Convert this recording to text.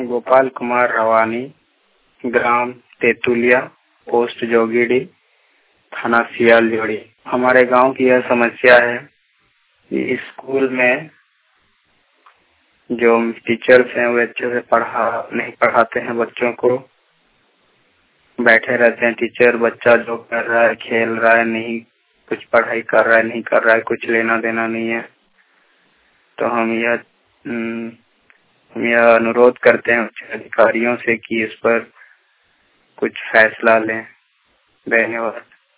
गोपाल कुमार रवानी, ग्राम तेतुलिया, पोस्ट जोगीडी, थाना सियालजोड़ी। हमारे गांव की यह समस्या है कि स्कूल में जो टीचर्स हैं वे अच्छे से नहीं पढ़ाते हैं बच्चों को। बैठे रहते हैं टीचर, बच्चा जो कर रहा है, खेल रहा है, नहीं कुछ पढ़ाई कर रहा है, नहीं कर रहा है, कुछ लेना देना नहीं है। तो हम यह अनुरोध करते हैं उच्च अधिकारियों से कि इस पर कुछ फैसला लें। धन्यवाद।